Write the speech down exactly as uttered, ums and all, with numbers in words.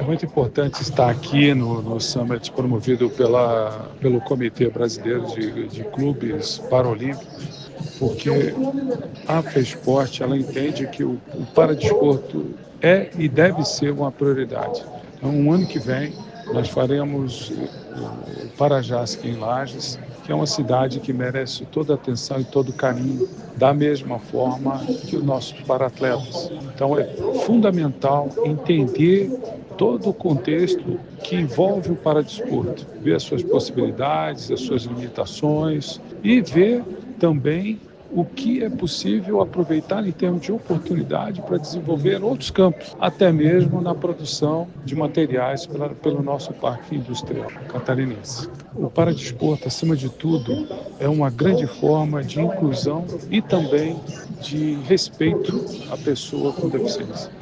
É muito importante estar aqui no, no Summit promovido pela, pelo Comitê Brasileiro de, de Clubes Paralímpicos, porque a FESPORT ela entende que o, o paradesporto é e deve ser uma prioridade. Então, um ano que vem, nós faremos o, o Parajasc em Lages, que é uma cidade que merece toda a atenção e todo o carinho, da mesma forma que os nossos paratletas. Então, é fundamental entender todo o contexto que envolve o paradesporto, ver as suas possibilidades, as suas limitações e ver também o que é possível aproveitar em termos de oportunidade para desenvolver outros campos, até mesmo na produção de materiais pela, pelo nosso parque industrial catarinense. O paradesporto, acima de tudo, é uma grande forma de inclusão e também de respeito à pessoa com deficiência.